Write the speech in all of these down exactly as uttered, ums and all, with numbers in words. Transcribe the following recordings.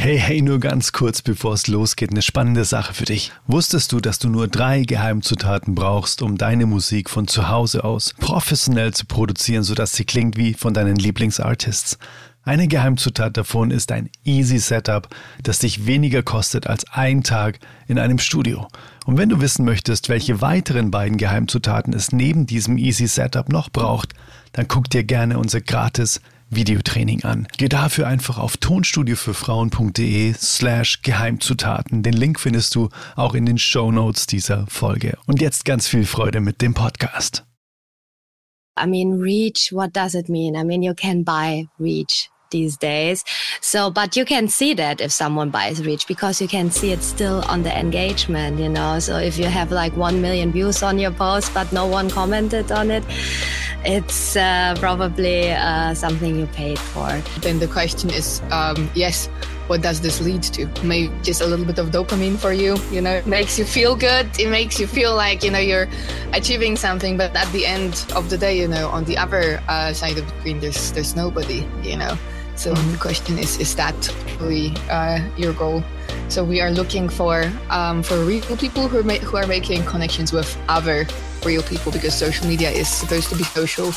Hey, hey, nur ganz kurz, bevor es losgeht, eine spannende Sache für dich. Wusstest du, dass du nur drei Geheimzutaten brauchst, um deine Musik von zu Hause aus professionell zu produzieren, sodass sie klingt wie von deinen Lieblingsartists? Eine Geheimzutat davon ist ein Easy Setup, das dich weniger kostet als ein Tag in einem Studio. Und wenn du wissen möchtest, welche weiteren beiden Geheimzutaten es neben diesem Easy Setup noch braucht, dann guck dir gerne unser gratis Videotraining an. Geh dafür einfach auf tonstudiofürfrauen.de slash Geheimzutaten. Den Link findest du auch in den Shownotes dieser Folge. Und jetzt ganz viel Freude mit dem Podcast. I mean, reach, what does it mean? I mean, you can buy reach these days. So, but you can see that if someone buys reach, because you can see it still on the engagement, you know. So if you have like one million views on your post, but no one commented on it, it's uh, probably uh, something you paid for. Then the question is, um, yes, what does this lead to? Maybe just a little bit of dopamine for you, you know, it makes you feel good. It makes you feel like, you know, you're achieving something. But at the end of the day, you know, on the other uh, side of the screen, there's, there's nobody, you know. So mm-hmm. the question is, is that really uh, your goal? So we are looking for um, for real people who are, ma- who are making connections with other real people, because social media is supposed to be social.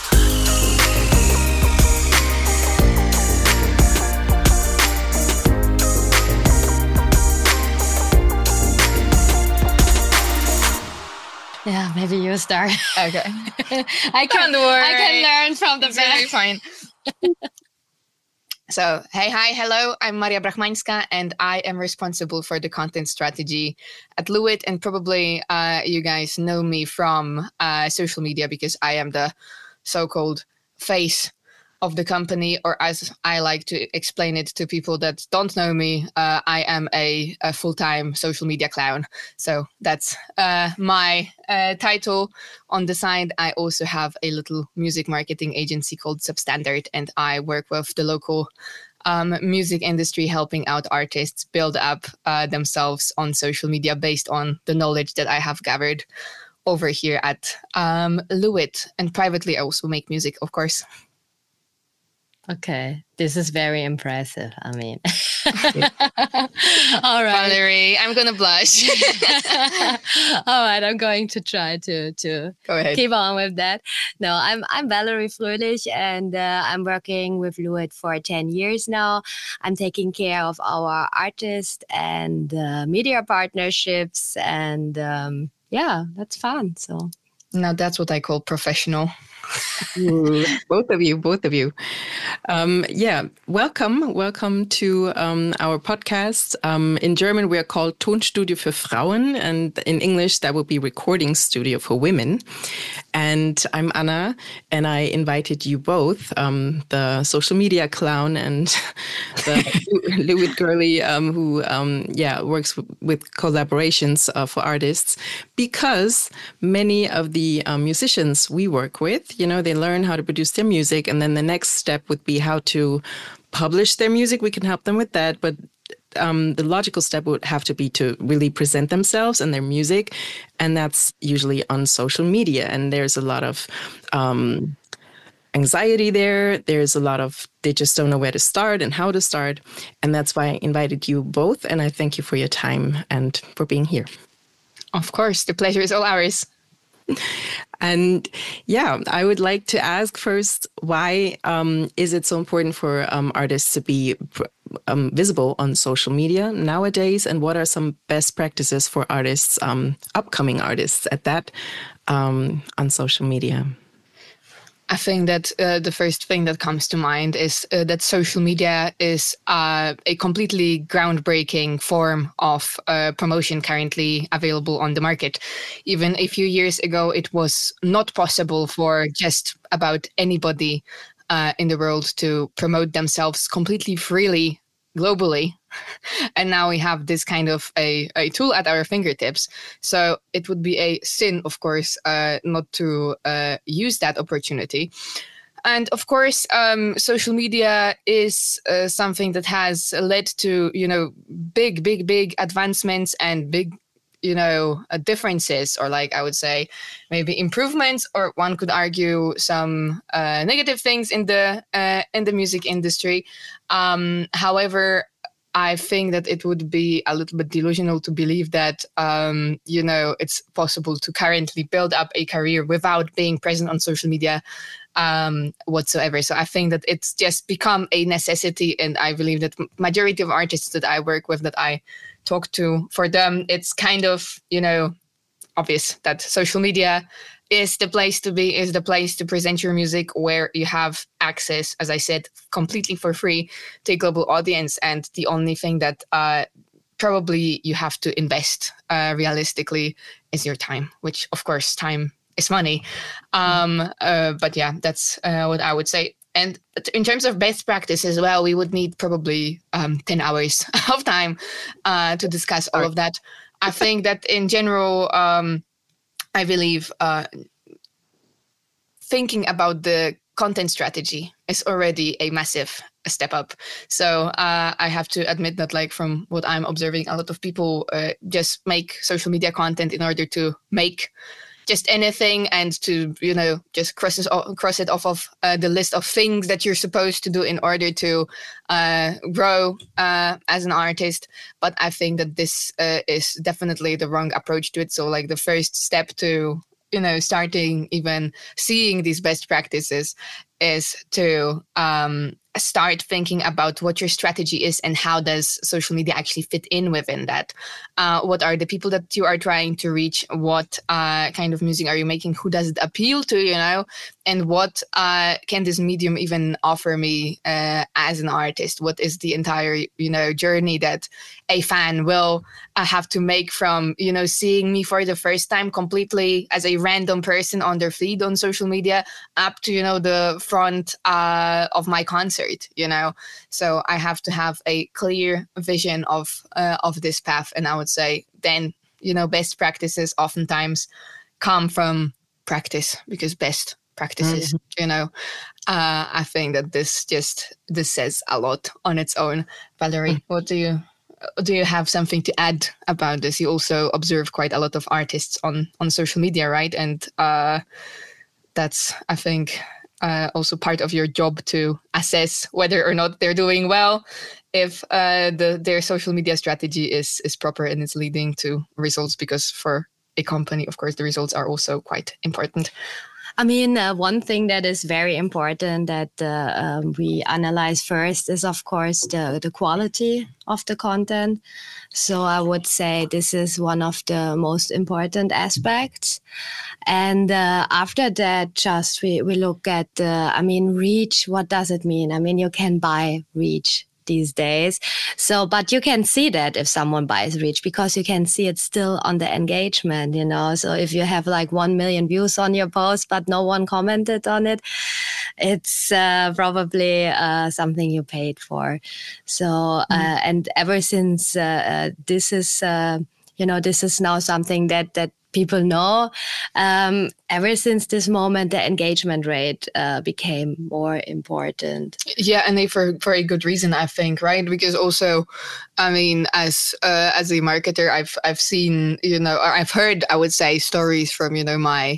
Yeah, maybe you start. Okay. I can Don't worry. I can learn from the It's really best. fine. So, hey, hi, hello, I'm Maria Brachmańska, and I am responsible for the content strategy at Luit. And probably uh, you guys know me from uh, social media, because I am the so-called face of the company, or as I like to explain it to people that don't know me, uh, I am a, a full-time social media clown. So that's uh, my uh, title. On the side, I also have a little music marketing agency called Substandard, and I work with the local um, music industry, helping out artists build up uh, themselves on social media based on the knowledge that I have gathered over here at um, Luit. And privately, I also make music, of course. Okay, this is very impressive. I mean, all right, Valerie, I'm gonna blush. all right. I'm going to try to to Go ahead. keep on with that. No, I'm I'm Valerie Fröhlich, and uh, I'm working with Luit for ten years now. I'm taking care of our artist and uh, media partnerships, and um, yeah, that's fun. So Now that's what I call professional. Ooh, both of you, both of you. Um, yeah, welcome, welcome to um, our podcast. Um, in German, we are called Tonstudio für Frauen, and in English, that would be Recording Studio for Women. And I'm Anna, and I invited you both, um, the social media clown and the Luit girly, um, who, um, yeah, works w- with collaborations uh, for artists, because many of the um, musicians we work with, you know, they learn how to produce their music, and then the next step would be how to publish their music. We can help them with that, but um, the logical step would have to be to really present themselves and their music, and that's usually on social media. And there's a lot of um, anxiety there. There's a lot of, they just don't know where to start and how to start. And that's why I invited you both, and I thank you for your time and for being here. Of course, the pleasure is all ours. And yeah, I would like to ask first, why um, is it so important for um, artists to be um, visible on social media nowadays? And what are some best practices for artists, um, upcoming artists at that, um, on social media? I think that uh, the first thing that comes to mind is uh, that social media is uh, a completely groundbreaking form of uh, promotion currently available on the market. Even a few years ago, it was not possible for just about anybody uh, in the world to promote themselves completely freely globally. And now we have this kind of a, a tool at our fingertips. So it would be a sin, of course, uh, not to uh, use that opportunity. And of course, um, social media is uh, something that has led to, you know, big, big, big advancements and big, you know, uh, differences, or like I would say, maybe improvements, or one could argue some uh, negative things in the uh, in the music industry. Um, however, I think that it would be a little bit delusional to believe that, um, you know, it's possible to currently build up a career without being present on social media um, whatsoever. So I think that it's just become a necessity. And I believe that majority of artists that I work with, that I talk to, for them, it's kind of, you know, obvious that social media is the place to be, is the place to present your music, where you have access, as I said, completely for free to a global audience. And the only thing that uh, probably you have to invest uh, realistically is your time, which of course time is money. Um, uh, but yeah, that's uh, what I would say. And in terms of best practice as well, we would need probably um, ten hours of time uh, to discuss all of that. I think that in general, um, I believe uh, thinking about the content strategy is already a massive step up. So uh, I have to admit that, like, from what I'm observing, a lot of people uh, just make social media content in order to make just anything and to, you know, just cross it off, cross it off of uh, the list of things that you're supposed to do in order to uh, grow uh, as an artist. But I think that this uh, is definitely the wrong approach to it. So, like, the first step to, you know, starting even seeing these best practices is to um, start thinking about what your strategy is and how does social media actually fit in within that. Uh, what are the people that you are trying to reach? What uh, kind of music are you making? Who does it appeal to, you know? And what uh, can this medium even offer me uh, as an artist? What is the entire, you know, journey that a fan will uh, have to make from, you know, seeing me for the first time completely as a random person on their feed on social media up to, you know, the front uh, of my concert, you know? So I have to have a clear vision of uh, of this path. And I would say then, you know, best practices oftentimes come from practice, because best practices, mm-hmm. you know, uh, I think that this just, this says a lot on its own. Valerie, mm-hmm. what do you, do you have something to add about this? You also observe quite a lot of artists on, on social media, right? And uh, that's, I think, uh, also part of your job to assess whether or not they're doing well, if uh, the their social media strategy is is proper and it's leading to results, because for a company, of course, the results are also quite important. I mean, uh, one thing that is very important that uh, um, we analyze first is, of course, the, the quality of the content. So I would say this is one of the most important aspects. And uh, after that, just we, we look at, uh, I mean, reach. What does it mean? I mean, you can buy reach these days. So, but you can see that if someone buys reach, because you can see it still on the engagement, you know. So if you have like one million views on your post, but no one commented on it, it's uh, probably uh, something you paid for. So, uh, mm. and ever since uh, uh, this is, uh, you know, this is now something that, that people know. Um, ever since this moment, the engagement rate uh, became more important. Yeah, and they, for for a good reason, I think, right? Because also, I mean, as uh, as a marketer, I've I've seen, you know, or I've heard, I would say, stories from, you know, my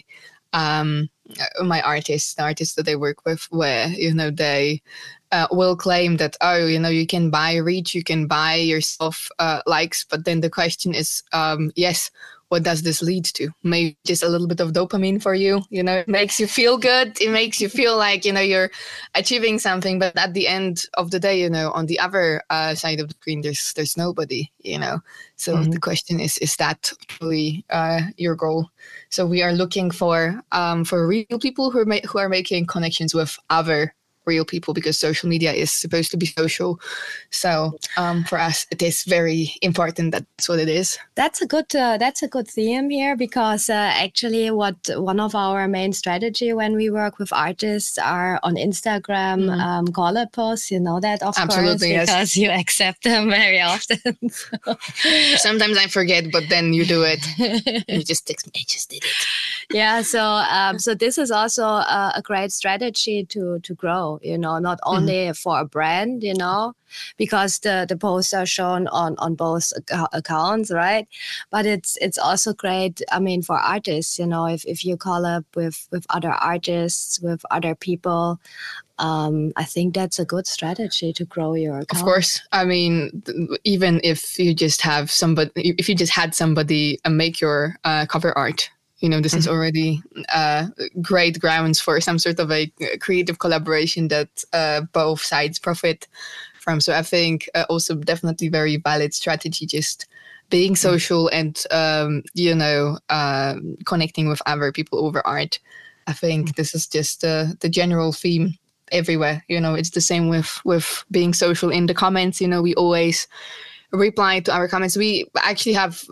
um my artists, the artists that I work with, where, you know, they uh, will claim that, oh, you know, you can buy reach, you can buy yourself uh, likes, but then the question is, um, yes, what does this lead to? Maybe just a little bit of dopamine for you, you know, it makes you feel good. It makes you feel like, you know, you're achieving something. But at the end of the day, you know, on the other uh, side of the screen, there's there's nobody, you know. So mm-hmm. the question is, is that really uh, your goal? So we are looking for um, for real people who are, ma- who are making connections with other real people, because social media is supposed to be social. So um, for us, it is very important. That's what it is. That's a good. Uh, that's a good theme here, because uh, actually, what one of our main strategy when we work with artists are on Instagram mm-hmm. um, call-out posts. You know that, of Absolutely, course, because yes. you accept them very often. Sometimes I forget, but then you do it. And you just text me, I just did it. Yeah, so um, so this is also a, a great strategy to to grow, you know, not only mm-hmm. for a brand, you know, because the, the posts are shown on, on both ac- accounts, right? But it's it's also great, I mean, for artists, you know, if, if you collab with, with other artists, with other people, um, I think that's a good strategy to grow your account. Of course. I mean, th- even if you just have somebody, if you just had somebody uh, make your uh, cover art, you know, this mm-hmm. is already uh, great grounds for some sort of a creative collaboration that uh, both sides profit from. So I think uh, also definitely very valid strategy, just being social mm-hmm. and, um, you know, uh, connecting with other people over art. I think mm-hmm. this is just uh, the general theme everywhere. You know, it's the same with, with being social in the comments. You know, we always reply to our comments. We actually have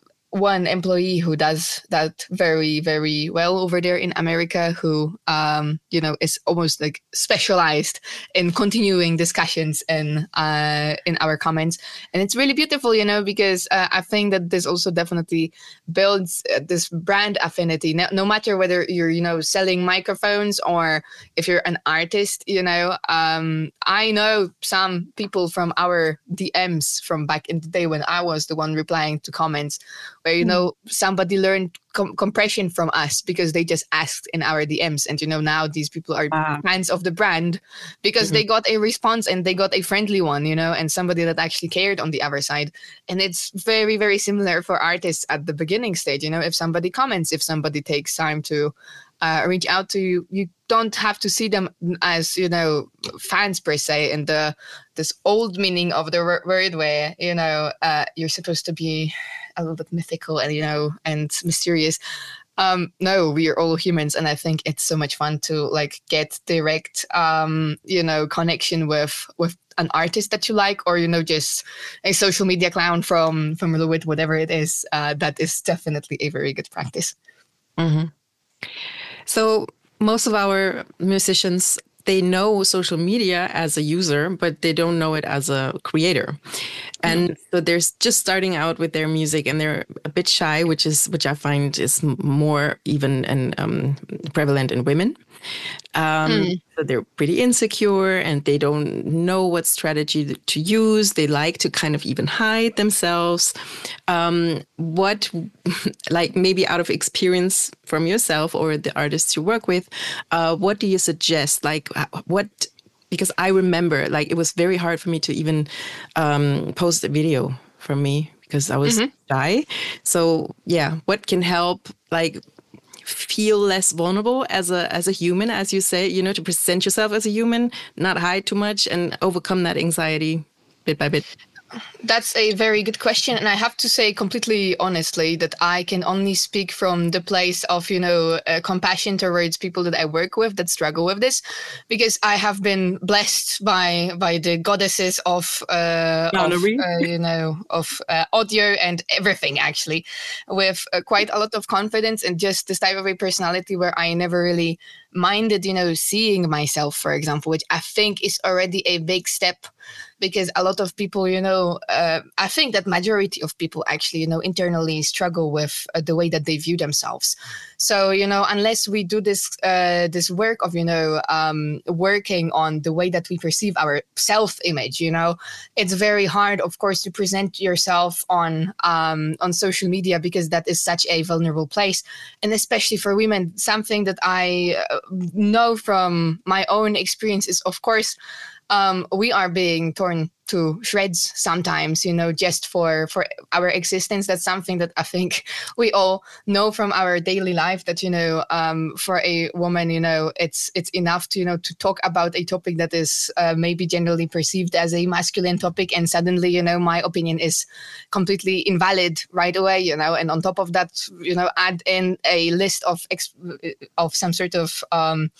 one employee who does that very, very well over there in America, who, um, you know, is almost like specialized in continuing discussions in, uh, in our comments. And it's really beautiful, you know, because uh, I think that this also definitely builds uh, this brand affinity. No, no matter whether you're, you know, selling microphones or if you're an artist, you know, um, I know some people from our D Ms from back in the day when I was the one replying to comments, where, you know, mm. somebody learned com- compression from us because they just asked in our D Ms. And, you know, now these people are ah. fans of the brand because mm-hmm. they got a response and they got a friendly one, you know, and somebody that actually cared on the other side. And it's very, very similar for artists at the beginning stage. You know, if somebody comments, if somebody takes time to uh, reach out to you, you don't have to see them as, you know, fans per se, in the this old meaning of the word where, you know, uh, you're supposed to be a little bit mythical and, you know, and mysterious. Um, no, we are all humans. And I think it's so much fun to like get direct, um, you know, connection with, with an artist that you like, or, you know, just a social media clown from, from Lewitt, whatever it is. Uh, that is definitely a very good practice. Mm-hmm. So most of our musicians, they know social media as a user, but they don't know it as a creator. And so they're just starting out with their music and they're a bit shy, which is which I find is more even and um, prevalent in women. Um, mm. So they're pretty insecure and they don't know what strategy to use. They like to kind of even hide themselves. Um, what, like maybe out of experience from yourself or the artists you work with, uh, what do you suggest? Like what... Because I remember, like, it was very hard for me to even um, post a video from me because I was mm-hmm. shy. So, yeah, what can help, like, feel less vulnerable as a as a human, as you say, you know, to present yourself as a human, not hide too much and overcome that anxiety bit by bit? That's a very good question. And I have to say completely honestly that I can only speak from the place of, you know, uh, compassion towards people that I work with that struggle with this, because I have been blessed by by the goddesses of, uh, of uh, you know, of uh, audio and everything, actually, with uh, quite a lot of confidence and just this type of a personality where I never really minded, you know, seeing myself, for example, which I think is already a big step. Because a lot of people, you know, uh, I think that majority of people actually, you know, internally struggle with uh, the way that they view themselves. So, you know, unless we do this uh, this work of, you know, um, working on the way that we perceive our self-image, you know, it's very hard, of course, to present yourself on um, on social media because that is such a vulnerable place. And especially for women, something that I know from my own experience is, of course, Um, we are being torn to shreds sometimes, you know, just for, for our existence. That's something that I think we all know from our daily life that, you know, um, for a woman, you know, it's it's enough to, you know, to talk about a topic that is uh, maybe generally perceived as a masculine topic. And suddenly, you know, my opinion is completely invalid right away, you know, and on top of that, you know, add in a list of, ex- of some sort of, um,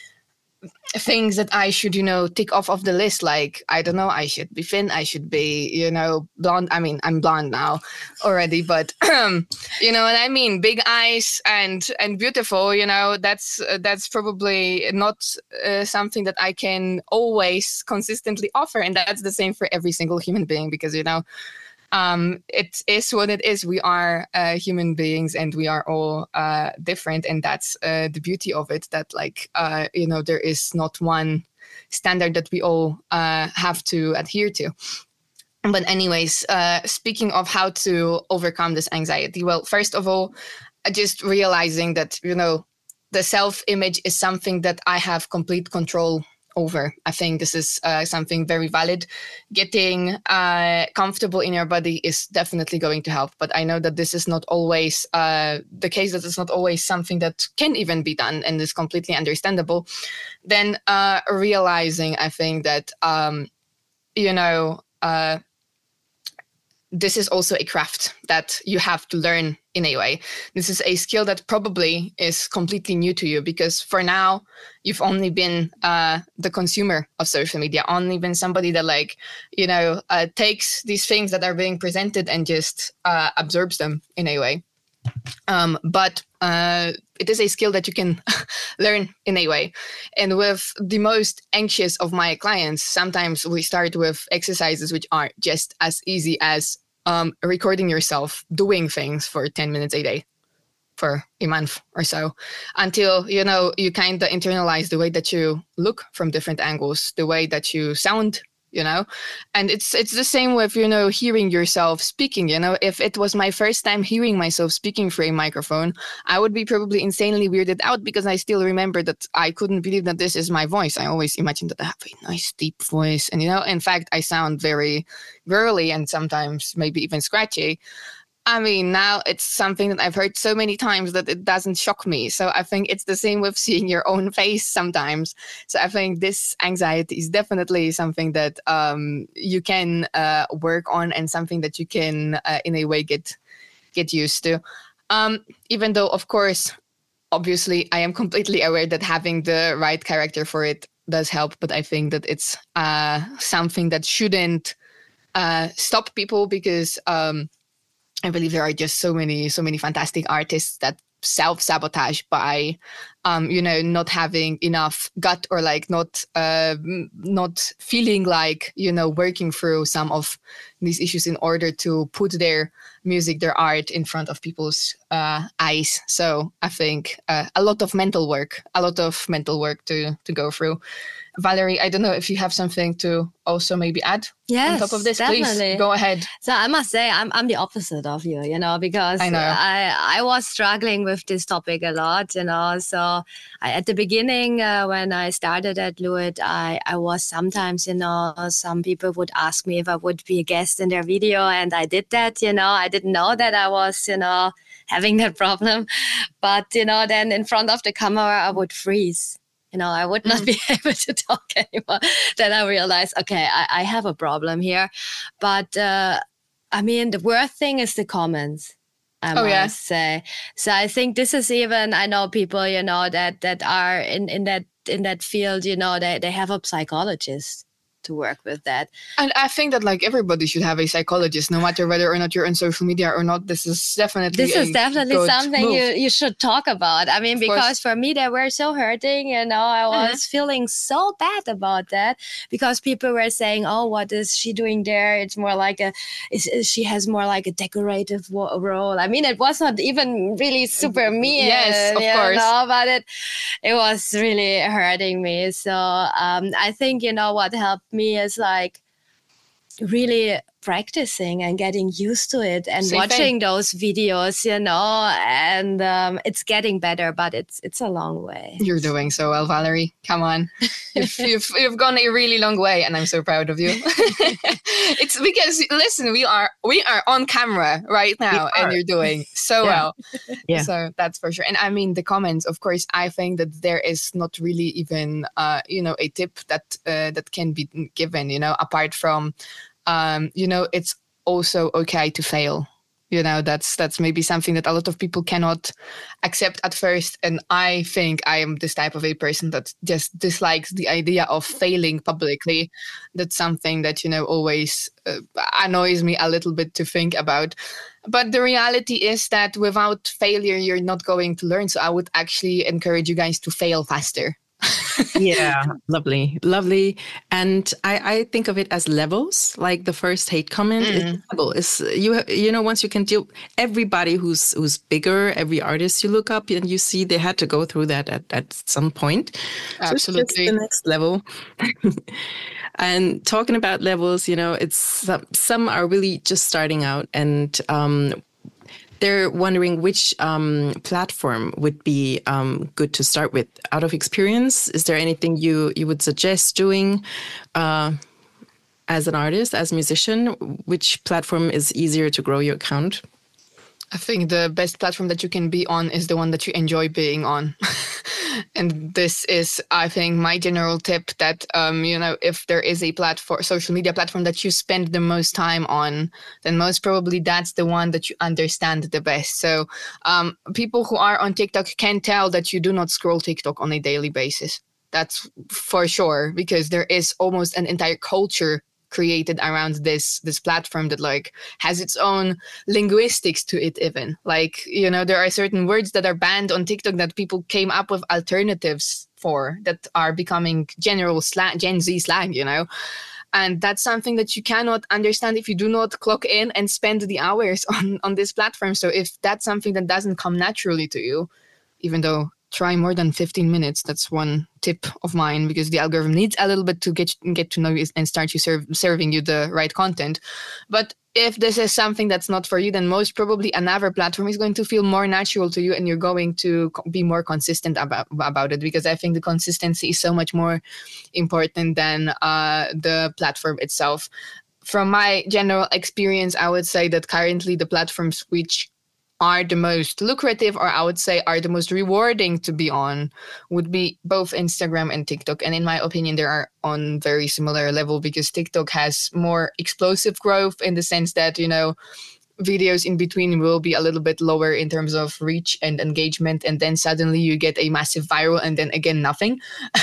things that I should, you know, tick off of the list. Like, I don't know, I should be thin, I should be, you know, blonde. I mean, I'm blonde now already, but um, you know what I mean? Big eyes and and beautiful, you know, that's uh, that's probably not uh, something that I can always consistently offer. And that's the same for every single human being because, you know, um, it is what it is. We are uh, human beings, and we are all uh, different, and that's uh, the beauty of it. That like uh, you know, there is not one standard that we all uh, have to adhere to. But anyways, uh, speaking of how to overcome this anxiety, well, first of all, just realizing that, you know, the self-image is something that I have complete control over. I think this is uh, something very valid. Getting uh, comfortable in your body is definitely going to help. But I know that this is not always uh, the case, that it's not always something that can even be done, and is completely understandable. Then uh, realizing, I think that, um, you know, uh, this is also a craft that you have to learn in a way. This is a skill that probably is completely new to you, because for now, you've only been uh, the consumer of social media, only been somebody that like, you know, uh, takes these things that are being presented and just uh, absorbs them in a way. Um, but uh, it is a skill that you can learn in a way. And with the most anxious of my clients, sometimes we start with exercises which are just as easy as um, recording yourself doing things for ten minutes a day for a month or so, until, you know, you kind of internalize the way that you look from different angles, the way that you sound, you know. And it's it's the same with, you know, hearing yourself speaking. You know, if it was my first time hearing myself speaking through a microphone, I would be probably insanely weirded out, because I still remember that I couldn't believe that this is my voice. I always imagined that I have a nice deep voice, and, you know, in fact, I sound very girly and sometimes maybe even scratchy. I mean, now it's something that I've heard so many times that it doesn't shock me. So I think it's the same with seeing your own face sometimes. So I think this anxiety is definitely something that um, you can uh, work on, and something that you can, uh, in a way, get get used to. Um, even though, of course, obviously, I am completely aware that having the right character for it does help. But I think that it's uh, something that shouldn't uh, stop people, because Um, I believe there are just so many, so many fantastic artists that self-sabotage by, um, you know, not having enough gut, or like not, uh, not feeling like, you know, working through some of these issues in order to put their music, their art in front of people's uh, eyes. So I think uh, a lot of mental work, a lot of mental work to to go through. Valerie, I don't know if you have something to also maybe add yes, on top of this. Definitely. Please go ahead. So I must say, I'm I'm the opposite of you, you know, because I know. I, I was struggling with this topic a lot, you know. So I, at the beginning, uh, when I started at Luit, I, I was sometimes, you know, some people would ask me if I would be a guest in their video, and I did that, you know. I didn't know that I was, you know, having that problem. But, you know, then in front of the camera, I would freeze. You know, I would not mm. be able to talk anymore. Then I realized, okay, I, I have a problem here. But, uh, I mean, the worst thing is the comments, I oh, must yeah. say. So I think this is even, I know people, you know, that that are in, in that in that field, you know, they, they have a psychologist to work with that. And I think that like everybody should have a psychologist, no matter whether or not you're on social media or not. This is definitely this is definitely something move. you you should talk about. I mean, of because course. For me they were so hurting, you know. I was mm-hmm. feeling so bad about that, because people were saying, "Oh, what is she doing there? It's more like a, is, is she has more like a decorative wo- role." I mean, it was not even really super mean, yes, of you course, know, but it it was really hurting me. So um, I think, you know, what helped me is like really practicing and getting used to it, and Same watching thing. those videos, you know, and um, it's getting better, but it's it's a long way. You're doing so well, Valerie. Come on. you've, you've, you've gone a really long way, and I'm so proud of you. It's because, listen, we are we are on camera right now, and you're doing so yeah. well. Yeah. So that's for sure. And I mean, the comments, of course, I think that there is not really even, uh, you know, a tip that uh, that can be given, you know, apart from, Um, you know, it's also okay to fail. You know, that's that's maybe something that a lot of people cannot accept at first. And I think I am this type of a person that just dislikes the idea of failing publicly. That's something that, you know, always uh, annoys me a little bit to think about. But the reality is that without failure, you're not going to learn. So I would actually encourage you guys to fail faster. Yeah, lovely, lovely. And I, I think of it as levels. Like the first hate comment mm. is a level. Is you you know once you can deal everybody who's who's bigger, every artist you look up and you see they had to go through that at, at some point. Absolutely, so it's just the next level. And talking about levels, you know, it's some, some are really just starting out and. Um, They're wondering which um, platform would be um, good to start with. Out of experience, is there anything you, you would suggest doing uh, as an artist, as a musician? Which platform is easier to grow your account? I think the best platform that you can be on is the one that you enjoy being on. And this is, I think, my general tip that, um, you know, if there is a platform, social media platform that you spend the most time on, then most probably that's the one that you understand the best. So um, people who are on TikTok can tell that you do not scroll TikTok on a daily basis. That's for sure, because there is almost an entire culture created around this this platform that like has its own linguistics to it even. Like, you know, there are certain words that are banned on TikTok that people came up with alternatives for that are becoming general slang, Gen Z slang, you know. And that's something that you cannot understand if you do not clock in and spend the hours on, on this platform. So if that's something that doesn't come naturally to you, even though try more than fifteen minutes. That's one tip of mine, because the algorithm needs a little bit to get get to know you and start you serve, serving you the right content. But if this is something that's not for you, then most probably another platform is going to feel more natural to you, and you're going to be more consistent about about it. Because I think the consistency is so much more important than uh, the platform itself. From my general experience, I would say that currently the platforms which are the most lucrative, or I would say are the most rewarding to be on, would be both Instagram and TikTok. And in my opinion, they are on very similar level, because TikTok has more explosive growth in the sense that, you know, videos in between will be a little bit lower in terms of reach and engagement, and then suddenly you get a massive viral, and then again nothing.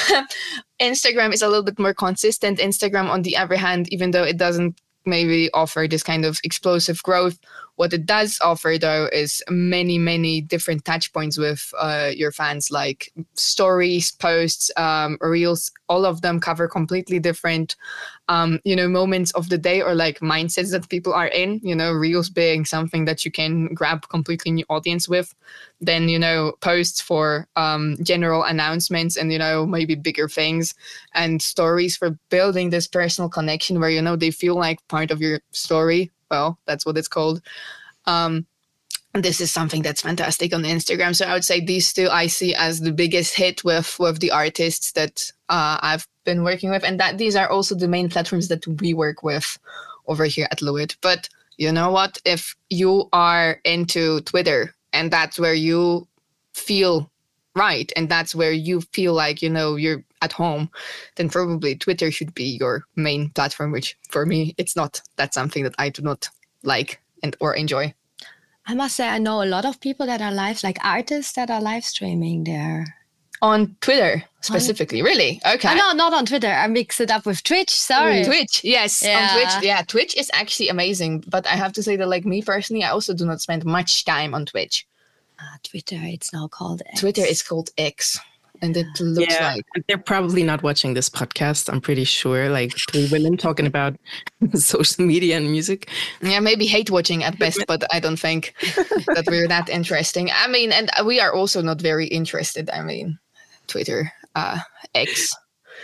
Instagram is a little bit more consistent. Instagram, on the other hand, even though it doesn't maybe offer this kind of explosive growth, what it does offer, though, is many, many different touch points with uh, your fans, like stories, posts, um, reels. All of them cover completely different, um, you know, moments of the day, or like mindsets that people are in. You know, reels being something that you can grab completely new audience with. Then, you know, posts for um, general announcements and, you know, maybe bigger things, and stories for building this personal connection where, you know, they feel like part of your story. Well, that's what it's called. Um, this is something that's fantastic on Instagram. So I would say these two I see as the biggest hit with, with the artists that uh, I've been working with. And that these are also the main platforms that we work with over here at Lewitt. But you know what? If you are into Twitter, and that's where you feel right, and that's where you feel like, you know, you're at home, then probably Twitter should be your main platform, which for me, it's not. That's something that I do not like and or enjoy. I must say, I know a lot of people that are live, like artists that are live streaming there. On Twitter specifically, on... really? Okay. Oh, no, not on Twitter. I mix it up with Twitch. Sorry. Twitch, yes. Yeah. On Twitch, yeah. Twitch is actually amazing. But I have to say that, like me personally, I also do not spend much time on Twitch. Uh, Twitter, it's now called X. Twitter is called X. And it looks yeah, like... They're probably not watching this podcast, I'm pretty sure. Like three women talking about social media and music. Yeah, maybe hate watching at best, but I don't think that we're that interesting. I mean, and we are also not very interested. I mean, Twitter, uh, X.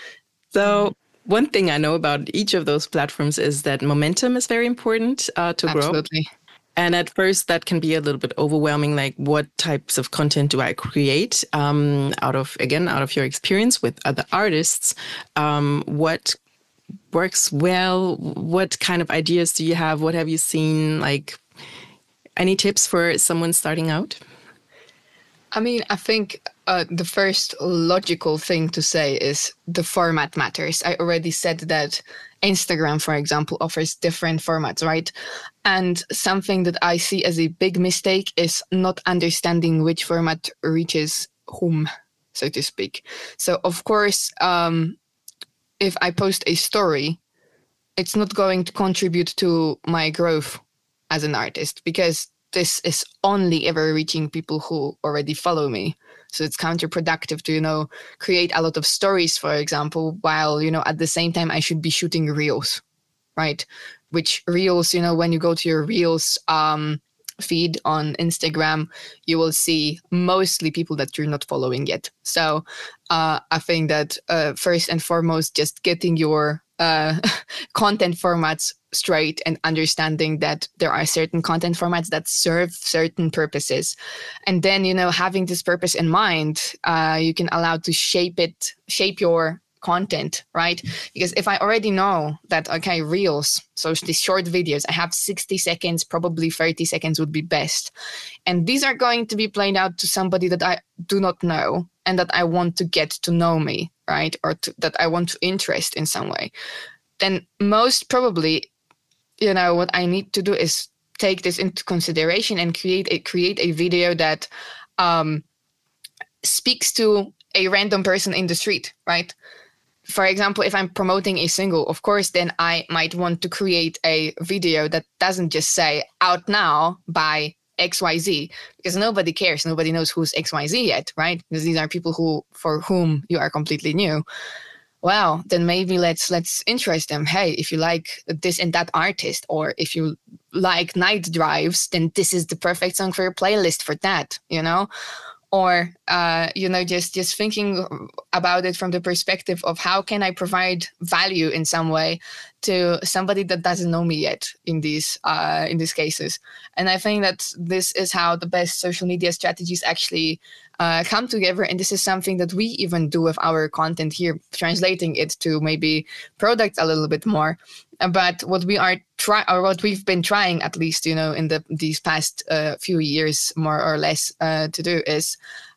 So one thing I know about each of those platforms is that momentum is very important uh, to grow. Absolutely. And at first, that can be a little bit overwhelming. Like, what types of content do I create? Um, out of, again, out of your experience with other artists, um, what works well? What kind of ideas do you have? What have you seen? Like, any tips for someone starting out? I mean, I think uh, the first logical thing to say is the format matters. I already said that Instagram, for example, offers different formats, right? And something that I see as a big mistake is not understanding which format reaches whom, so to speak. So, of course, um, if I post a story, it's not going to contribute to my growth as an artist, because this is only ever reaching people who already follow me. So it's counterproductive to, you know, create a lot of stories, for example, while, you know, at the same time I should be shooting reels, right? Which reels, you know, when you go to your reels um, feed on Instagram, you will see mostly people that you're not following yet. So uh, I think that uh, first and foremost, just getting your uh, content formats straight and understanding that there are certain content formats that serve certain purposes. And then, you know, having this purpose in mind, uh, you can allow to shape it, shape your content, right? Because if I already know that, okay, reels, so these short videos, I have sixty seconds, probably thirty seconds would be best. And these are going to be played out to somebody that I do not know and that I want to get to know me, right? Or to, that I want to interest in some way. Then most probably, you know, what I need to do is take this into consideration and create a, create a video that um, speaks to a random person in the street, right? For example, if I'm promoting a single, of course, then I might want to create a video that doesn't just say out now by X Y Z, because nobody cares. Nobody knows who's X Y Z yet, right? Because these are people who, for whom you are completely new. Well, then maybe let's let's interest them. Hey, if you like this and that artist, or if you like night drives, then this is the perfect song for your playlist for that, you know? Or, uh, you know, just, just thinking about it from the perspective of how can I provide value in some way to somebody that doesn't know me yet in these uh, in these cases. And I think that this is how the best social media strategies actually uh, come together. And this is something that we even do with our content here, translating it to maybe products a little bit more. But what we are try or what we've been trying, at least, you know, in the these past uh, few years, more or less, uh, to do is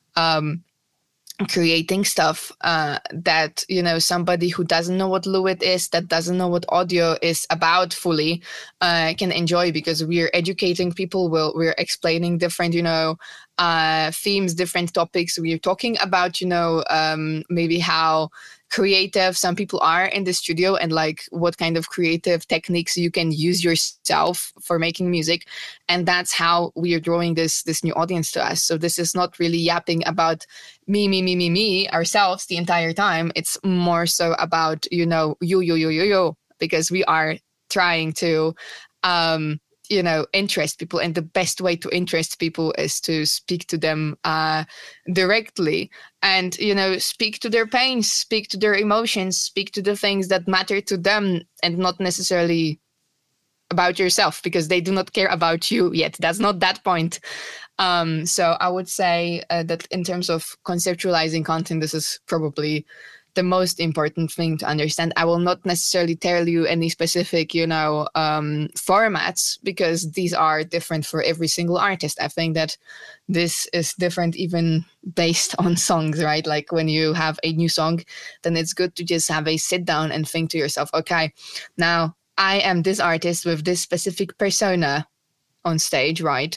um, creating stuff uh, that, you know, somebody who doesn't know what Luit is, that doesn't know what audio is about fully, uh, can enjoy, because we're educating people. We'll, we're explaining different, you know, uh, themes, different topics. We're talking about, you know, um, maybe how creative some people are in the studio, and like what kind of creative techniques you can use yourself for making music. And that's how we are drawing this this new audience to us. So this is not really yapping about me, me, me, me, me, ourselves the entire time. It's more so about, you know, you, you, you, you, you, because we are trying to um you know, interest people. And the best way to interest people is to speak to them uh, directly and, you know, speak to their pains, speak to their emotions, speak to the things that matter to them, and not necessarily about yourself, because they do not care about you yet. That's not that point. Um, so I would say uh, that in terms of conceptualizing content, this is probably the most important thing to understand. I will not necessarily tell you any specific, you know, um, formats, because these are different for every single artist. I think that this is different even based on songs, right? Like when you have a new song, then it's good to just have a sit down and think to yourself, okay, now I am this artist with this specific persona on stage, right?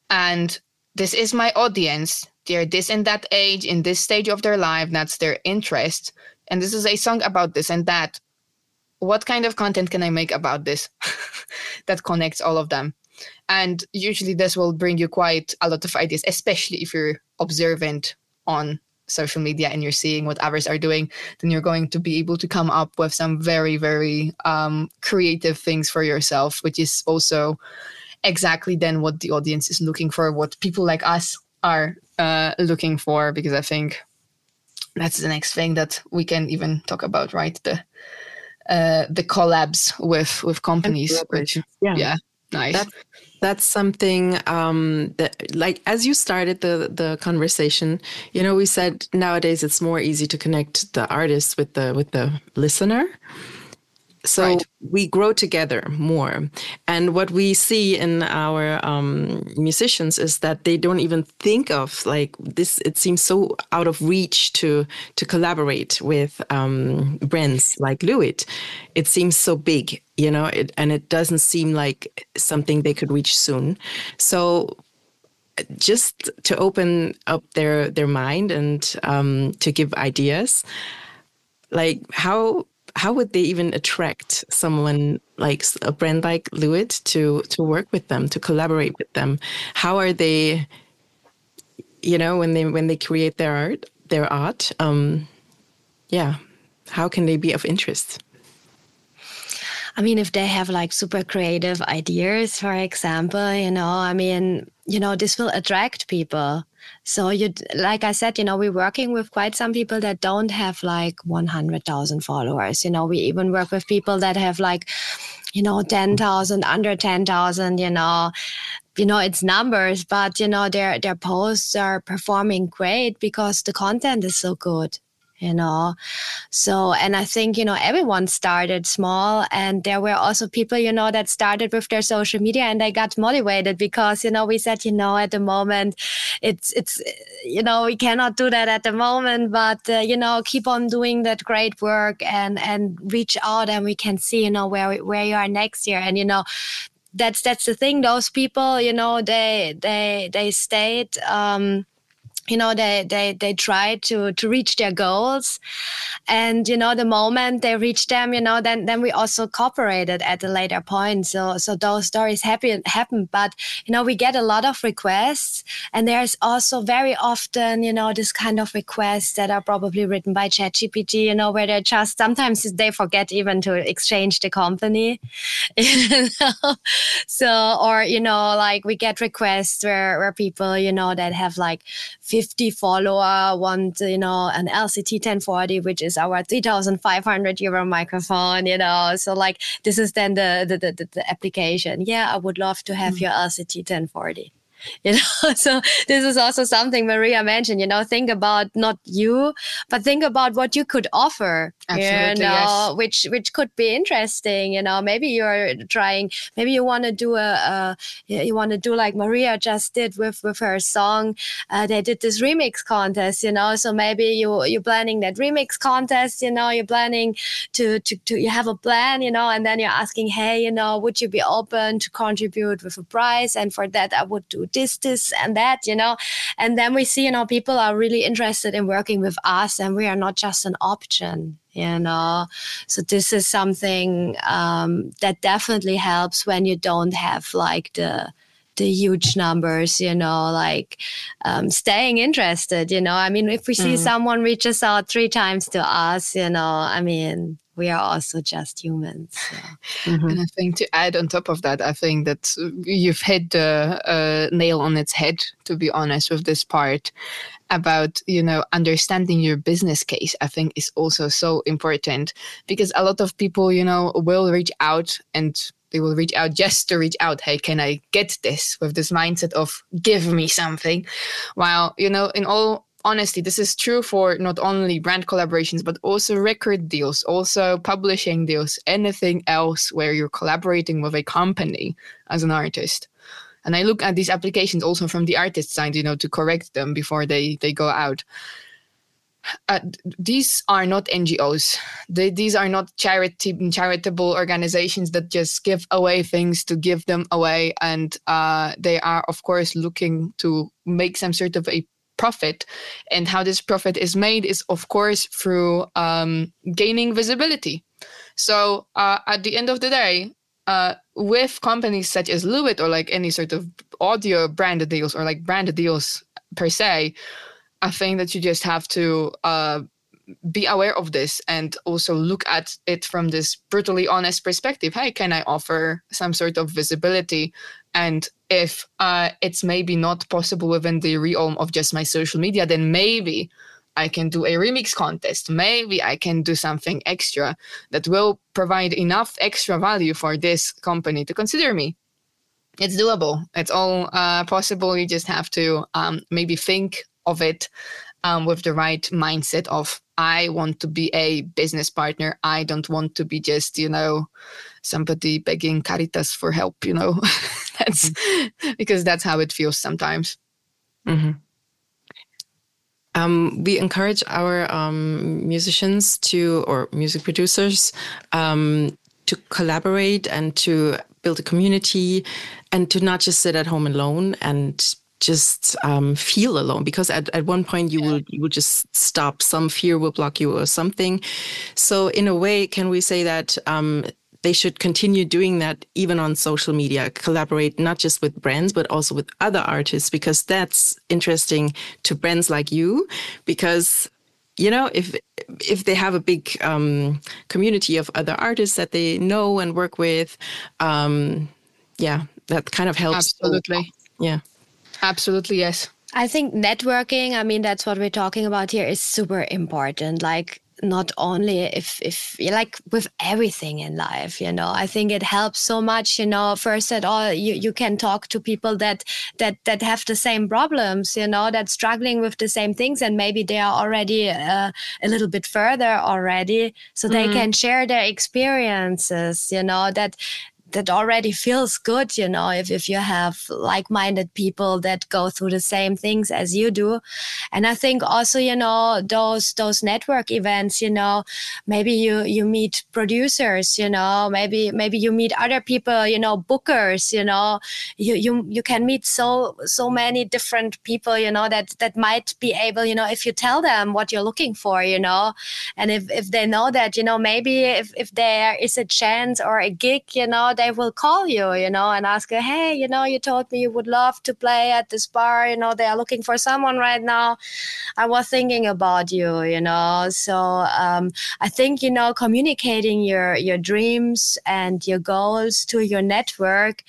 And this is my audience. They're this and that age, in this stage of their life, that's their interest. And this is a song about this and that. What kind of content can I make about this that connects all of them? And usually this will bring you quite a lot of ideas, especially if you're observant on social media and you're seeing what others are doing. Then you're going to be able to come up with some very, very um, creative things for yourself, which is also exactly then what the audience is looking for, what people like us are uh, looking for, because I think that's the next thing that we can even talk about, right? The uh, the collabs with with companies, which yeah, yeah nice. That's, that's something um, that, like, as you started the the conversation, you know, we said nowadays it's more easy to connect the artist with the with the listener. So right. we grow together more. And what we see in our um, musicians is that they don't even think of like this. It seems so out of reach to to collaborate with um, brands like Luit. It seems so big, you know, it, and it doesn't seem like something they could reach soon. So just to open up their, their mind and um, to give ideas, like how... How would they even attract someone like a brand like Luit to to work with them, to collaborate with them? How are they you know, when they when they create their art, their art, um, yeah, how can they be of interest? I mean, if they have like super creative ideas, for example, you know, I mean, you know, this will attract people. So you, like I said, you know, we're working with quite some people that don't have like one hundred thousand followers. You know, we even work with people that have like, you know, ten thousand, under ten thousand, you know, you know, it's numbers, but, you know, their, their posts are performing great because the content is so good. You know, so, and I think, you know, everyone started small, and there were also people, you know, that started with their social media and they got motivated because, you know, we said, you know, at the moment it's, it's, you know, we cannot do that at the moment, but, uh, you know, keep on doing that great work and, and reach out, and we can see, you know, where, where you are next year. And, you know, that's, that's the thing. Those people, you know, they, they, they stayed, um, you know, they, they, they try to, to reach their goals. And, you know, the moment they reach them, you know, then, then we also cooperated at a later point. So, so those stories happen, happen. But, you know, we get a lot of requests, and there's also very often, you know, this kind of requests that are probably written by ChatGPT, you know, where they just, sometimes they forget even to exchange the company. You know? So, or, you know, like we get requests where, where people, you know, that have like fifty follower want, you know, an L C T ten forty, which is our three thousand five hundred euro microphone, you know. So like, this is then the, the, the, the application. Yeah, I would love to have mm. your L C T ten forty. You know, so this is also something Maria mentioned, you know, think about not you, but think about what you could offer, Absolutely, you know, yes. which, which could be interesting. You know, maybe you're trying, maybe you want to do a, a you want to do like Maria just did with, with her song. Uh, they did this remix contest, you know, so maybe you, you're planning that remix contest, you know, you're planning to, to, to, you have a plan, you know, and then you're asking, hey, you know, would you be open to contribute with a prize? And for that, I would do this, this, and that, you know. And then we see, you know, people are really interested in working with us, and we are not just an option, you know. So this is something um, that definitely helps when you don't have like the the huge numbers, you know, like um, staying interested, you know. I mean, if we see mm. someone reaches out three times to us, you know, I mean, we are also just humans. So. Mm-hmm. And I think to add on top of that, I think that you've hit the uh, nail on its head, to be honest, with this part about, you know, understanding your business case, I think is also so important, because a lot of people, you know, will reach out and they will reach out just to reach out. Hey, can I get this, with this mindset of give me something? While, you know, in all honesty, this is true for not only brand collaborations, but also record deals, also publishing deals, anything else where you're collaborating with a company as an artist. And I look at these applications also from the artist side, you know, to correct them before they, they go out. Uh, these are not N G Os. They, these are not charity, charitable organizations that just give away things to give them away. And uh, they are, of course, looking to make some sort of a profit. And how this profit is made is, of course, through um, gaining visibility. So uh, at the end of the day, uh, with companies such as Lewitt, or like any sort of audio branded deals, or like branded deals per se, I think that you just have to uh, be aware of this and also look at it from this brutally honest perspective. Hey, can I offer some sort of visibility? And if uh, it's maybe not possible within the realm of just my social media, then maybe I can do a remix contest. Maybe I can do something extra that will provide enough extra value for this company to consider me. It's doable. It's all uh, possible. You just have to um, maybe think of it um, with the right mindset of, I want to be a business partner. I don't want to be just, you know, somebody begging Caritas for help, you know. That's mm-hmm. because that's how it feels sometimes. Mm-hmm. Um, we encourage our um, musicians to, or music producers, um, to collaborate and to build a community, and to not just sit at home alone and just um, feel alone, because at, at one point you yeah. will you will just stop. Some fear will block you or something. So in a way, can we say that um, they should continue doing that even on social media, collaborate not just with brands, but also with other artists, because that's interesting to brands like you, because you know, if if they have a big um, community of other artists that they know and work with, um, yeah, that kind of helps. Absolutely. Yeah. Absolutely, yes. I think networking, I mean, that's what we're talking about here, is super important. Like, not only if, if like with everything in life, you know, I think it helps so much, you know, first at all, you, you can talk to people that, that, that have the same problems, you know, that struggling with the same things, and maybe they are already uh, a little bit further already. So they mm-hmm. can share their experiences, you know, that, that already feels good, you know, if, if you have like-minded people that go through the same things as you do. And I think also, you know, those those network events, you know, maybe you you meet producers, you know, maybe maybe you meet other people, you know, bookers, you know, you you you can meet so so many different people, you know, that that might be able, you know, if you tell them what you're looking for, you know, and if if they know that, you know, maybe if if there is a chance or a gig, you know, they will call you, you know, and ask you, hey, you know, you told me you would love to play at this bar, you know, they are looking for someone right now. I was thinking about you, you know. So um, I think, you know, communicating your, your dreams and your goals to your network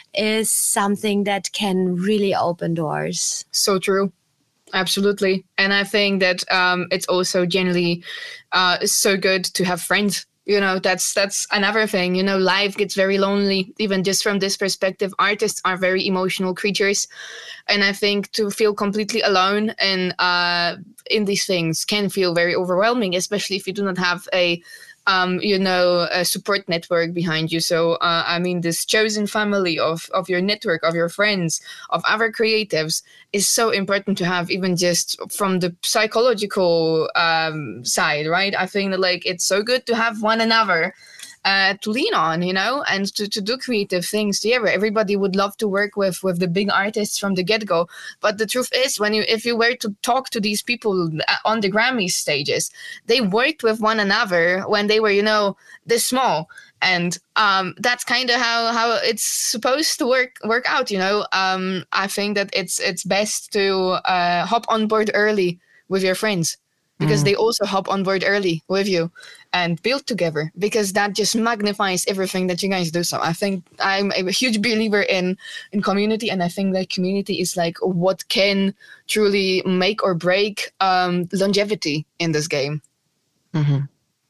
is something that can really open doors. So true. Absolutely. And I think that um, it's also generally uh, so good to have friends. You know, that's that's another thing. You know, life gets very lonely, even just from this perspective. Artists are very emotional creatures. And I think to feel completely alone and uh, in these things can feel very overwhelming, especially if you do not have a Um, you know, a support network behind you. So, uh, I mean, this chosen family of, of your network, of your friends, of other creatives is so important to have, even just from the psychological um, side, right? I think that, like, it's so good to have one another uh, to lean on, you know, and to, to do creative things together. Everybody would love to work with with the big artists from the get-go. But the truth is, when you if you were to talk to these people on the Grammy stages, they worked with one another when they were, you know, this small. And um, that's kind of how, how it's supposed to work work out, you know. Um, I think that it's it's best to uh, hop on board early with your friends, because mm. they also hop on board early with you and build together, because that just magnifies everything that you guys do. So I think I'm a huge believer in, in community, and I think that community is like what can truly make or break um, longevity in this game. Mm-hmm.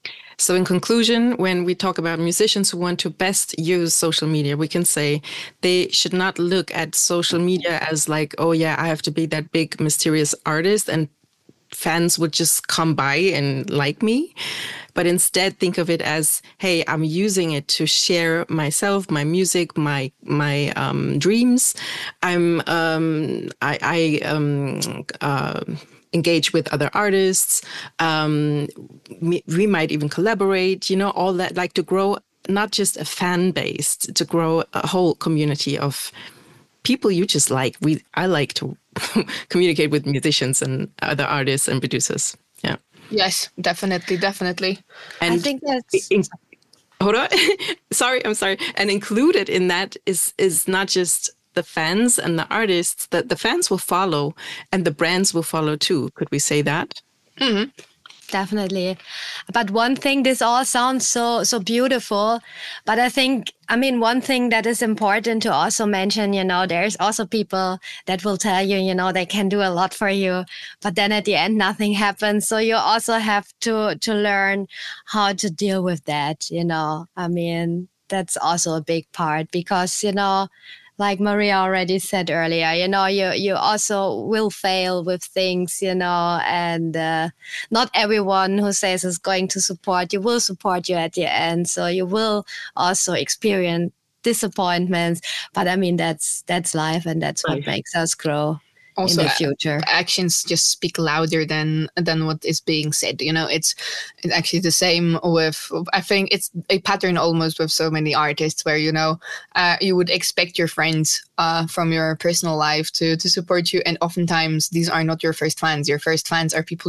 So in conclusion, when we talk about musicians who want to best use social media, we can say they should not look at social media as like, oh yeah, I have to be that big mysterious artist and fans would just come by and like me. But instead think of it as, hey, I'm using it to share myself, my music, my my um, dreams. I'm um, I, I um, uh, engage with other artists. Um, we, we might even collaborate, you know, all that, like to grow not just a fan base, to grow a whole community of people you just like. We I like to communicate with musicians and other artists and producers. Yeah. Yes, definitely, definitely. And I think that's... In, hold on. sorry, I'm sorry. And included in that is is not just the fans and the artists, that the fans will follow and the brands will follow too. Could we say that? Mm-hmm. Definitely. But one thing, this all sounds so, so beautiful. But I think, I mean, one thing that is important to also mention, you know, there's also people that will tell you, you know, they can do a lot for you, but then at the end, nothing happens. So you also have to, to learn how to deal with that, you know. I mean, that's also a big part because, you know, like Maria already said earlier, you know, you, you also will fail with things, you know, and uh, not everyone who says is going to support you will support you at the end. So you will also experience disappointments. But I mean, that's that's life, and that's what makes us grow. Also, in the future, actions just speak louder than than what is being said. You know, it's it's actually the same with. I think it's a pattern almost with so many artists, where you know uh, you would expect your friends uh, from your personal life to to support you, and oftentimes these are not your first fans. Your first fans are people that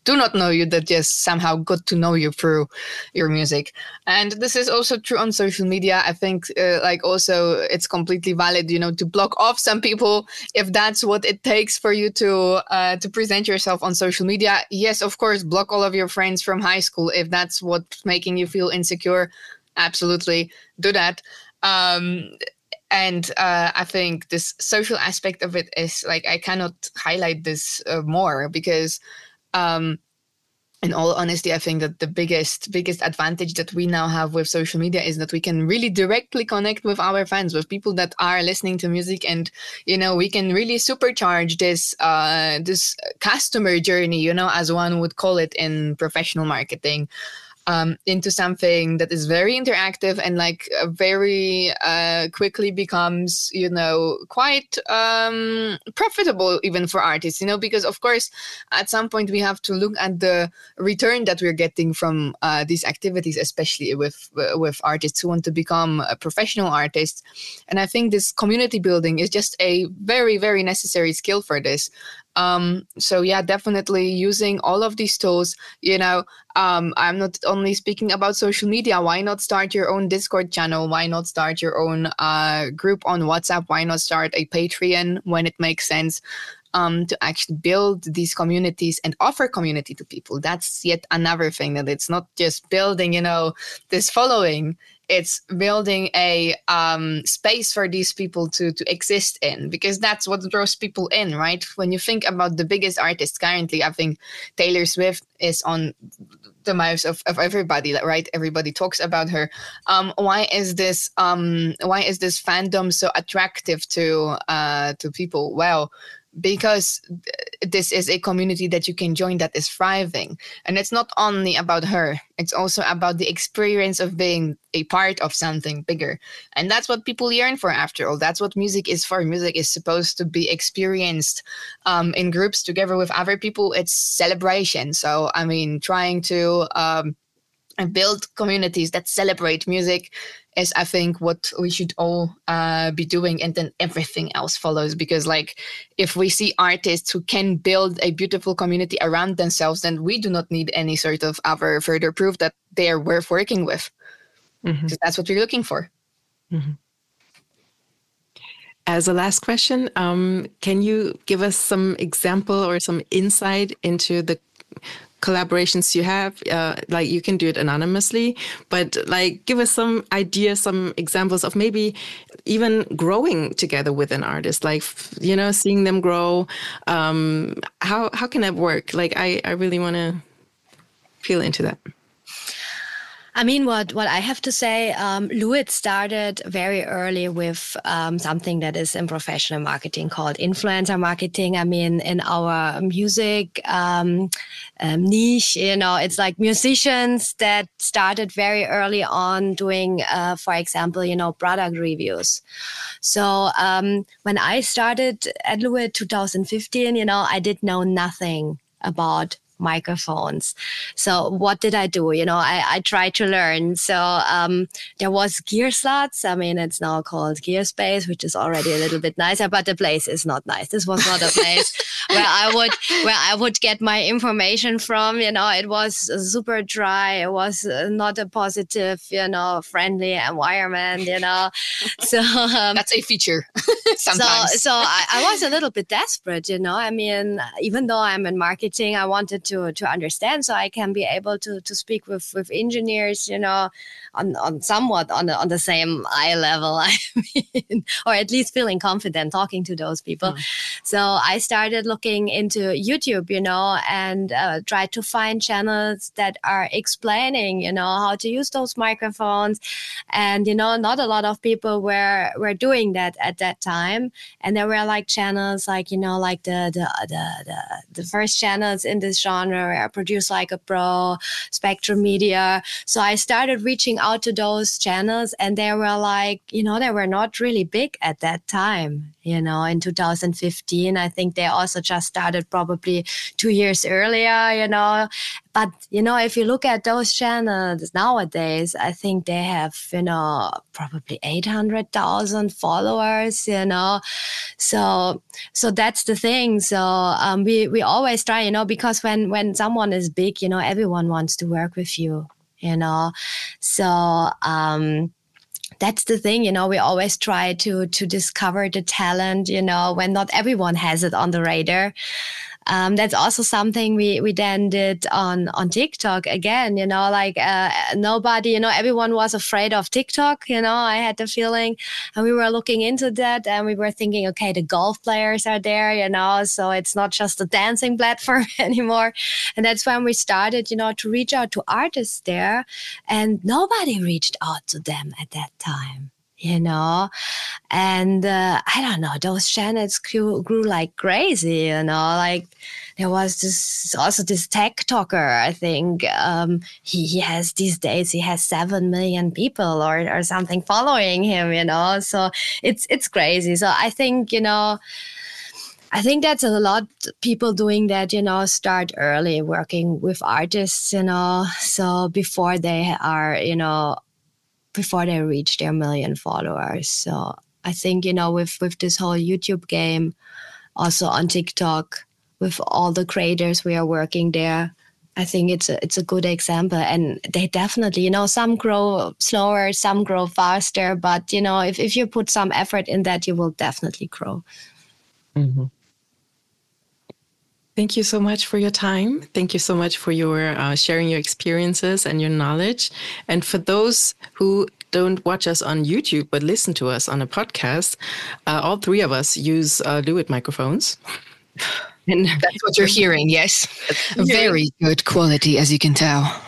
do not know you that just somehow got to know you through your music. And this is also true on social media. I think uh, like also it's completely valid, you know, to block off some people if that's what it takes for you to uh, to present yourself on social media. Yes, of course, block all of your friends from high school if that's what's making you feel insecure. Absolutely do that. Um, And uh, I think this social aspect of it is like, I cannot highlight this uh, more because um, in all honesty, I think that the biggest, biggest advantage that we now have with social media is that we can really directly connect with our fans, with people that are listening to music. And, you know, we can really supercharge this, uh, this customer journey, you know, as one would call it in professional marketing. Um, into something that is very interactive and like uh, very uh, quickly becomes, you know, quite um, profitable even for artists, you know, because of course, at some point we have to look at the return that we're getting from uh, these activities, especially with uh, with artists who want to become a professional artists. And I think this community building is just a very, very necessary skill for this. Um, so yeah, definitely using all of these tools, you know, um, I'm not only speaking about social media. Why not start your own Discord channel? Why not start your own uh, group on WhatsApp? Why not start a Patreon when it makes sense? Um, to actually build these communities and offer community to people. That's yet another thing, that it's not just building, you know, this following. It's building a um, space for these people to to exist in, because that's what draws people in, right? When you think about the biggest artists currently, I think Taylor Swift is on the mouths of, of everybody, right? Everybody talks about her. Um, why is this? Um, why is this fandom so attractive to uh, to people? Well, because this is a community that you can join that is thriving. And it's not only about her, it's also about the experience of being a part of something bigger. And that's what people yearn for, after all. That's what music is for. Music is supposed to be experienced um, in groups together with other people. It's celebration. So, I mean, trying to um, build communities that celebrate music is, I think, what we should all uh, be doing. And then everything else follows. Because, like, if we see artists who can build a beautiful community around themselves, then we do not need any sort of other further proof that they are worth working with. Mm-hmm. Because that's what we're looking for. Mm-hmm. As a last question, um, can you give us some example or some insight into the collaborations you have? Uh, like, you can do it anonymously, but like, give us some ideas, some examples of maybe even growing together with an artist, like, you know, seeing them grow. Um, how how can that work? Like, I, I really want to feel into that. I mean, what, what I have to say, um, Luit started very early with um, something that is in professional marketing called influencer marketing. I mean, in our music um, um, niche, you know, it's like musicians that started very early on doing, uh, for example, you know, product reviews. So um, when I started at Luit twenty fifteen, you know, I did know nothing about microphones. So what did I do? You know, I, I tried to learn. So um, there was Gearslots. I mean, it's now called Gearspace, which is already a little bit nicer, but the place is not nice. This was not a place where I would where I would get my information from. You know, it was super dry. It was not a positive, you know, friendly environment. You know, so um, that's a feature. Sometimes. So, so I, I was a little bit desperate. You know, I mean, even though I'm in marketing, I wanted to to understand, so I can be able to to speak with with engineers, you know, on on somewhat on the on the same eye level. I mean, or at least feeling confident talking to those people. Mm. So I started looking into YouTube, you know, and uh, tried to find channels that are explaining, you know, how to use those microphones. And you know, not a lot of people were were doing that at that time. And there were like channels like, you know, like the the the the, the first channels in this genre where I Produce Like a Pro, Spectrum Media. So I started reaching out to those channels, and they were like, you know, they were not really big at that time. You know, in two thousand fifteen, I think they also just started probably two years earlier, you know. But, you know, if you look at those channels nowadays, I think they have, you know, probably eight hundred thousand followers, you know. So so that's the thing. So um, we, we always try, you know, because when, when someone is big, you know, everyone wants to work with you, you know. So um, that's the thing, you know, we always try to to discover the talent, you know, when not everyone has it on the radar. Um, that's also something we, we then did on, on TikTok again, you know, like uh, nobody, you know, everyone was afraid of TikTok, you know, I had the feeling, and we were looking into that and we were thinking, okay, the golf players are there, you know, so it's not just a dancing platform anymore. And that's when we started, you know, to reach out to artists there, and nobody reached out to them at that time. You know, and uh, I don't know, those channels grew, grew like crazy, you know, like there was this, also this tech talker, I think, um, he, he has these days, he has seven million people or, or something following him, you know, so it's, it's crazy. So I think, you know, I think that's a lot of people doing that, you know, start early working with artists, you know, so before they are, you know, before they reach their million followers. So I think, you know, with, with this whole YouTube game, also on TikTok, with all the creators we are working there, I think it's a, it's a good example. And they definitely, you know, some grow slower, some grow faster. But, you know, if, if you put some effort in that, you will definitely grow. Mm-hmm. Thank you so much for your time. Thank you so much for your uh, sharing your experiences and your knowledge. And for those who don't watch us on YouTube, but listen to us on a podcast, uh, all three of us use uh, Lewitt microphones. And that's what you're hearing, yes. Very good quality, as you can tell.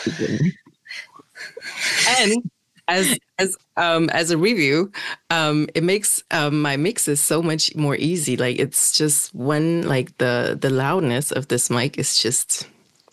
And as as um as a review, um it makes um my mixes so much more easy. Like it's just when like the the loudness of this mic is just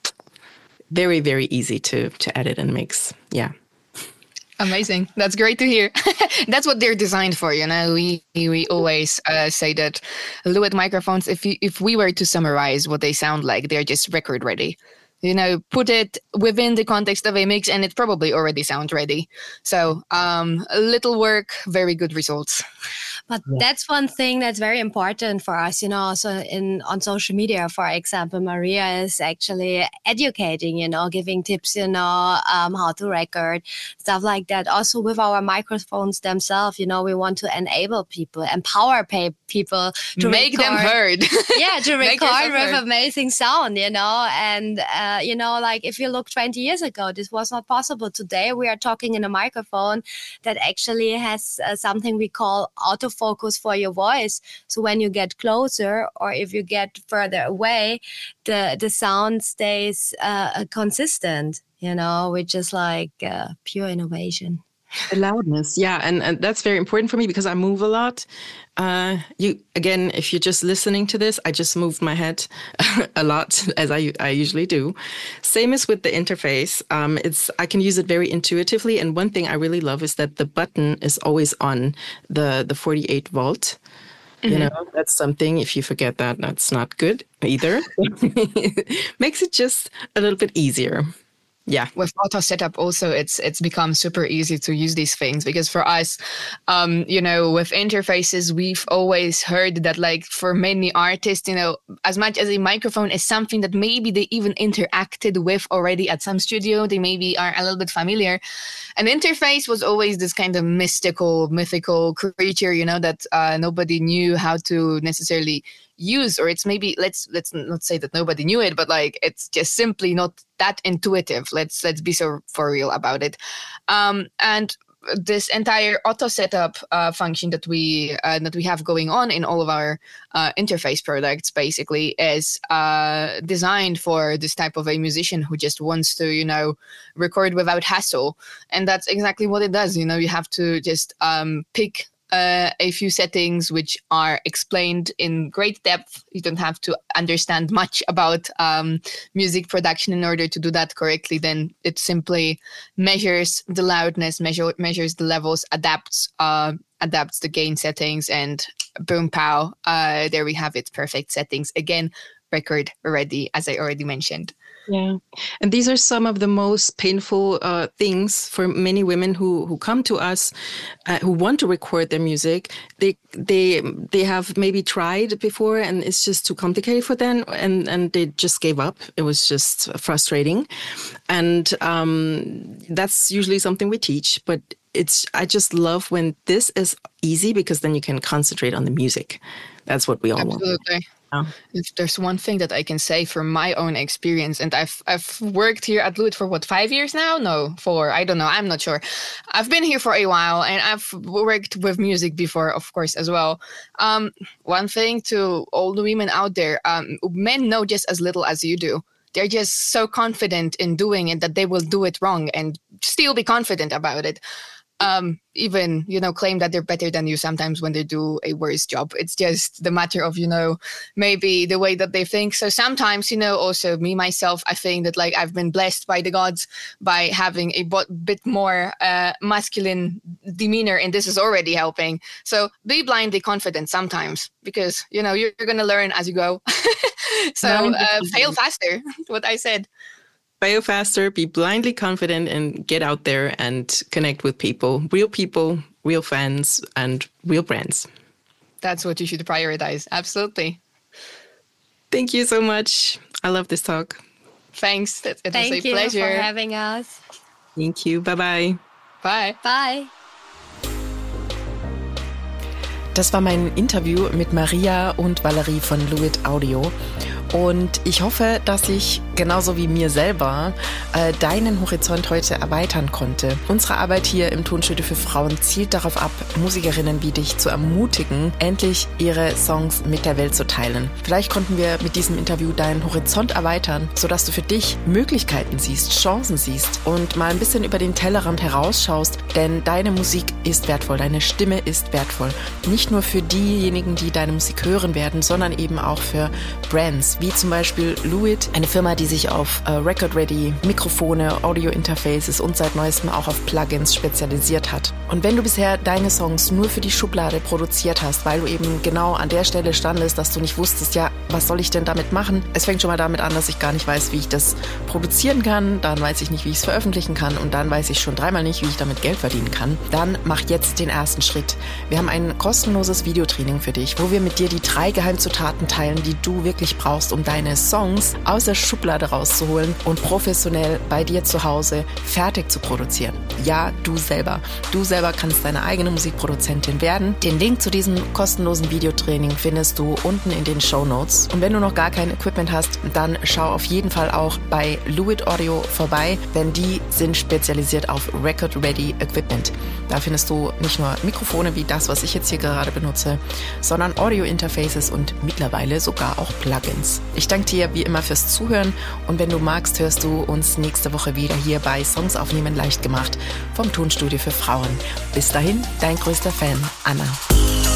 very, very easy to to edit and mix. Yeah. Amazing. That's great to hear. That's what they're designed for, you know. We we always uh, say that Lewitt microphones, if you, if we were to summarize what they sound like, they're just record ready. You know, put it within the context of a mix and it probably already sounds ready. So um, a little work, very good results. But yeah. That's one thing that's very important for us, you know, so in on social media, for example, Maria is actually educating, you know, giving tips, you know, um, how to record, stuff like that. Also with our microphones themselves, you know, we want to enable people, empower pay people to make record, them heard. Yeah, to record with heard. Amazing sound, you know, and, uh, you know, like if you look twenty years ago, this was not possible. Today, we are talking in a microphone that actually has uh, something we call autofocus for your voice. So when you get closer or if you get further away, the, the sound stays uh, consistent, you know, which is like uh, pure innovation. The loudness, yeah, and, and that's very important for me because I move a lot. Uh, you again, if you're just listening to this, I just moved my head a lot as I I usually do. Same as with the interface. Um, it's I can use it very intuitively, and one thing I really love is that the button is always on the the forty-eight volt. Mm-hmm. You know, that's something. If you forget that, that's not good either. Makes it just a little bit easier. Yeah. With auto setup also, it's it's become super easy to use these things because for us, um, you know, with interfaces, we've always heard that like for many artists, you know, as much as a microphone is something that maybe they even interacted with already at some studio, they maybe are a little bit familiar. An interface was always this kind of mystical, mythical creature, you know, that uh, nobody knew how to necessarily use, or it's maybe let's let's not say that nobody knew it, but like it's just simply not that intuitive. Let's let's be so for real about it. Um, and this entire auto setup uh, function that we uh, that we have going on in all of our uh, interface products basically is uh, designed for this type of a musician who just wants to, you know, record without hassle. And that's exactly what it does. You know, you have to just um, pick uh, a few settings which are explained in great depth. You don't have to understand much about um, music production in order to do that correctly. Then it simply measures the loudness, measure, measures the levels, adapts uh, adapts the gain settings, and boom, pow, uh, there we have it. Perfect settings. Again, record ready, as I already mentioned. Yeah. And these are some of the most painful uh, things for many women who, who come to us, uh, who want to record their music. They they they have maybe tried before and it's just too complicated for them, and, and they just gave up. It was just frustrating. And um, that's usually something we teach. But it's I just love when this is easy, because then you can concentrate on the music. That's what we all Absolutely. want. Absolutely. Oh. If there's one thing that I can say from my own experience, and I've I've worked here at Luit for what, five years now? No, four. I don't know. I'm not sure. I've been here for a while, and I've worked with music before, of course, as well. Um, one thing to all the women out there, um, men know just as little as you do. They're just so confident in doing it that they will do it wrong and still be confident about it. Um, even, you know, claim that they're better than you sometimes when they do a worse job. It's just the matter of, you know, maybe the way that they think. So sometimes, you know, also me, myself, I think that like I've been blessed by the gods by having a bit more uh, masculine demeanor, and this is already helping. So be blindly confident sometimes, because, you know, you're, you're going to learn as you go. So uh, fail faster, what I said. Fail faster, be blindly confident, and get out there and connect with people, real people, real fans, and real brands. That's what you should prioritize. Absolutely. Thank you so much. I love this talk. Thanks. It, it Thank was a you pleasure. for having us. Thank you. Bye-bye. Bye. Bye. Das war mein Interview mit Maria und Valerie von Luit Audio. Und ich hoffe, dass ich genauso wie mir selber äh, deinen Horizont heute erweitern konnte. Unsere Arbeit hier im Tonstudio für Frauen zielt darauf ab, Musikerinnen wie dich zu ermutigen, endlich ihre Songs mit der Welt zu teilen. Vielleicht konnten wir mit diesem Interview deinen Horizont erweitern, sodass du für dich Möglichkeiten siehst, Chancen siehst und mal ein bisschen über den Tellerrand herausschaust, denn deine Musik ist wertvoll, deine Stimme ist wertvoll. Nicht nur für diejenigen, die deine Musik hören werden, sondern eben auch für Brands, wie zum Beispiel Luit, eine Firma, die sich auf äh, Record-Ready, Mikrofone, Audio-Interfaces und seit neuestem auch auf Plugins spezialisiert hat. Und wenn du bisher deine Songs nur für die Schublade produziert hast, weil du eben genau an der Stelle standest, dass du nicht wusstest, ja, was soll ich denn damit machen? Es fängt schon mal damit an, dass ich gar nicht weiß, wie ich das produzieren kann, dann weiß ich nicht, wie ich es veröffentlichen kann und dann weiß ich schon dreimal nicht, wie ich damit Geld verdienen kann. Dann mach jetzt den ersten Schritt. Wir haben ein kostenloses Videotraining für dich, wo wir mit dir die drei Geheimzutaten teilen, die du wirklich brauchst, um deine Songs aus der Schublade rauszuholen und professionell bei dir zu Hause fertig zu produzieren. Ja, du selber. Du selber kannst deine eigene Musikproduzentin werden. Den Link zu diesem kostenlosen Videotraining findest du unten in den Shownotes. Und wenn du noch gar kein Equipment hast, dann schau auf jeden Fall auch bei Luit Audio vorbei, denn die sind spezialisiert auf Record-Ready Equipment. Da findest du nicht nur Mikrofone wie das, was ich jetzt hier gerade benutze, sondern Audio-Interfaces und mittlerweile sogar auch Plugins. Ich danke dir wie immer fürs Zuhören und wenn du magst, hörst du uns nächste Woche wieder hier bei Songs aufnehmen leicht gemacht vom Tonstudio für Frauen. Bis dahin, dein größter Fan, Anna.